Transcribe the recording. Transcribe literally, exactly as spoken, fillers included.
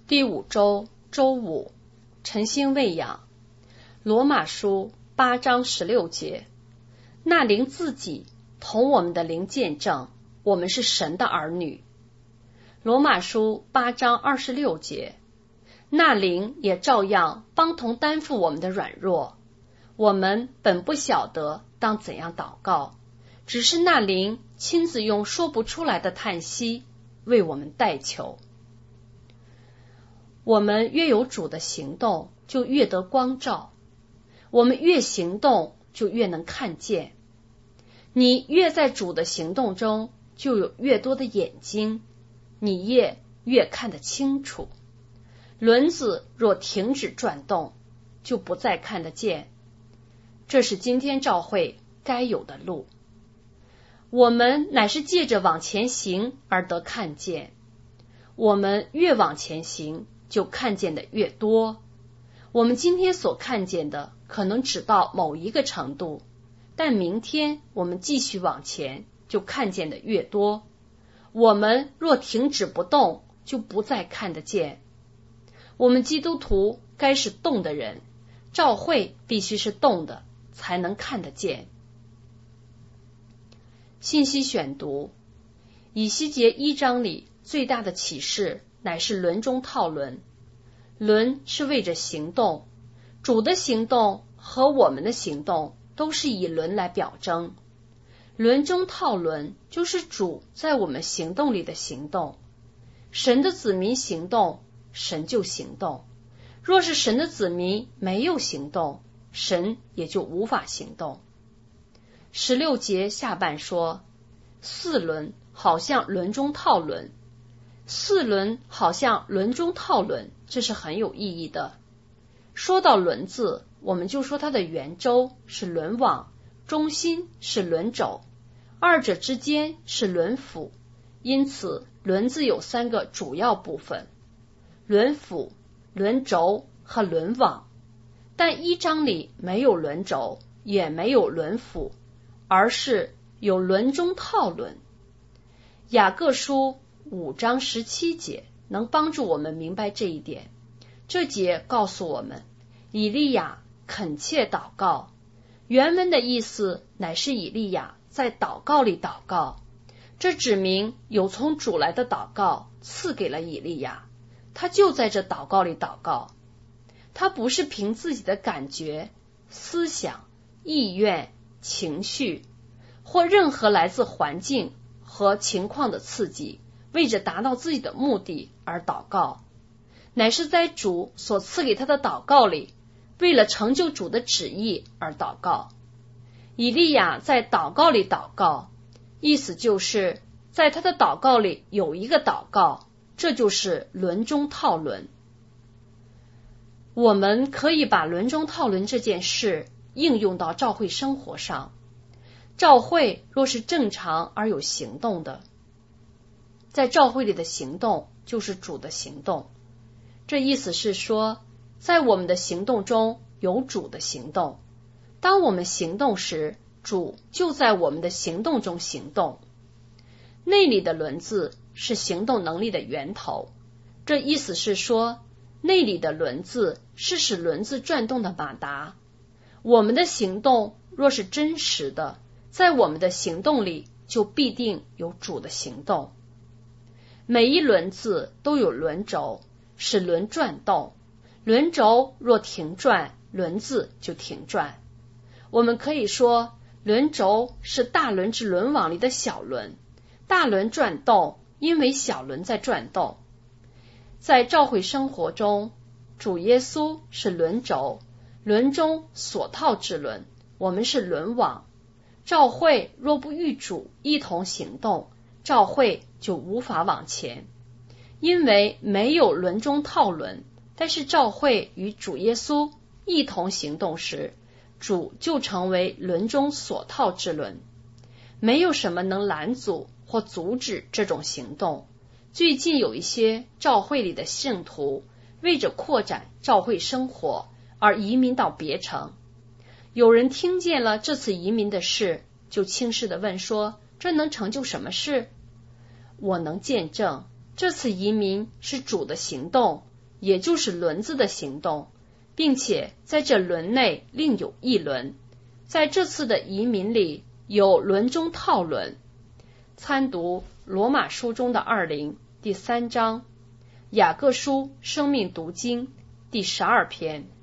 第五周周五，晨星喂养。罗马书八章十六节，那灵自己同我们的灵见证，我们是神的儿女。罗马书八章二十六节，那灵也照样帮同担负我们的软弱，我们本不晓得当怎样祷告，只是那灵亲自用说不出来的叹息为我们代求。我们越有主的行动，就越得光照，我们越行动，就越能看见。你越在主的行动中，就有越多的眼睛，你也越看得清楚。轮子若停止转动，就不再看得见。这是今天教会该有的路。我们乃是借着往前行而得看见，我们越往前行，就看见的越多。我们今天所看见的可能只到某一个程度，但明天我们继续往前，就看见的越多。我们若停止不动，就不再看得见。我们基督徒该是动的人，教会必须是动的，才能看得见。信息选读：以西结一章里最大的启示乃是轮中套轮。轮是为着行动，主的行动和我们的行动都是以轮来表征。轮中套轮就是主在我们行动里的行动。神的子民行动，神就行动；若是神的子民没有行动，神也就无法行动。十六节下半说，四轮好像轮中套轮，四轮好像轮中套轮，这是很有意义的。说到轮字，我们就说它的圆周是轮网，中心是轮轴，二者之间是轮腹。因此轮子有三个主要部分：轮腹、轮轴和轮网。但一章里没有轮轴，也没有轮腹，而是有轮中套轮。雅各书五章十七节能帮助我们明白这一点。这节告诉我们，以利亚恳切祷告，原文的意思乃是以利亚在祷告里祷告，这指明有从主来的祷告赐给了以利亚，他就在这祷告里祷告。他不是凭自己的感觉、思想、意愿、情绪或任何来自环境和情况的刺激，为着达到自己的目的而祷告，乃是在主所赐给他的祷告里，为了成就主的旨意而祷告。以利亚在祷告里祷告，意思就是在他的祷告里有一个祷告，这就是轮中套轮。我们可以把轮中套轮这件事应用到教会生活上。教会若是正常而有行动的，在教会里的行动就是主的行动。这意思是说，在我们的行动中有主的行动。当我们行动时，主就在我们的行动中行动。内里的轮字是行动能力的源头。这意思是说，内里的轮字是使轮子转动的马达。我们的行动若是真实的，在我们的行动里就必定有主的行动。每一轮子都有轮轴，使轮转动。轮轴若停转，轮子就停转。我们可以说，轮轴是大轮之轮网里的小轮，大轮转动，因为小轮在转动。在教会生活中，主耶稣是轮轴，轮中所套之轮，我们是轮网。教会若不与主一同行动，教会就无法往前，因为没有轮中套轮。但是教会与主耶稣一同行动时，主就成为轮中所套之轮，没有什么能拦阻或阻止这种行动。最近有一些教会里的圣徒为着扩展教会生活而移民到别城，有人听见了这次移民的事，就轻视地问说，这能成就什么事？我能见证，这次移民是主的行动， 也就是轮子的行动，并且在这轮内另有一轮。在这次的移民里有轮中套轮。参读罗马书中的二零第三章，雅各书生命读经第十二篇。